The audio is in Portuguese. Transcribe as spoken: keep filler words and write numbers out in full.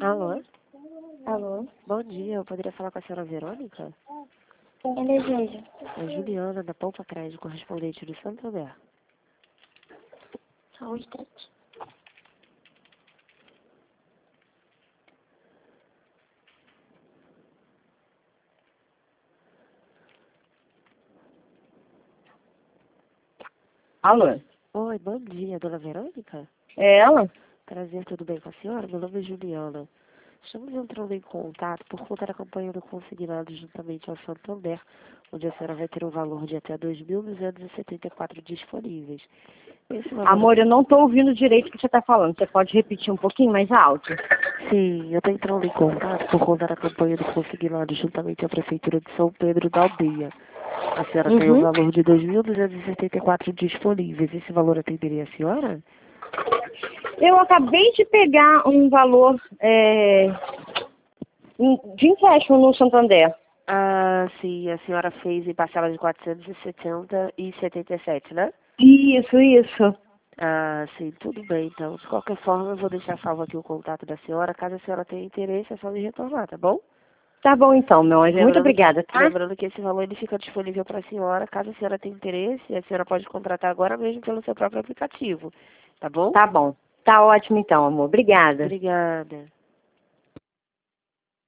Alô? Alô? Bom dia, eu poderia falar com a senhora Verônica? Quem deseja? É Juliana, da Poupa Crédito, correspondente do Santander. Só um instante. Alô? Oi, bom dia, dona Verônica? É ela? Prazer, tudo bem com a senhora? Meu nome é Juliana. Estamos entrando em contato por conta da campanha do consignado juntamente ao Santander, onde a senhora vai ter um valor de até dois mil duzentos e setenta e quatro disponíveis. Esse valor... Amor, eu não estou ouvindo direito o que você está falando. Você pode repetir um pouquinho mais alto? Sim, eu estou entrando em contato por conta da campanha do consignado juntamente à Prefeitura de São Pedro da Aldeia. A senhora tem o Uhum. valor de dois mil duzentos e setenta e quatro disponíveis. Esse valor atenderia a senhora? Eu acabei de pegar um valor é, de empréstimo no Santander. Ah, sim, a senhora fez em parcela de quatrocentos e setenta e setenta e sete, né? Isso, isso. Ah, sim, tudo bem, então. De qualquer forma, eu vou deixar salvo aqui o contato da senhora. Caso a senhora tenha interesse, é só me retornar, tá bom? Tá bom então, meu anjo. Muito Lembrando que, obrigada, tá? lembrando que esse valor ele fica disponível para a senhora. Caso a senhora tenha interesse, a senhora pode contratar agora mesmo pelo seu próprio aplicativo, tá bom? Tá bom. Tá ótimo então, amor. Obrigada. Obrigada.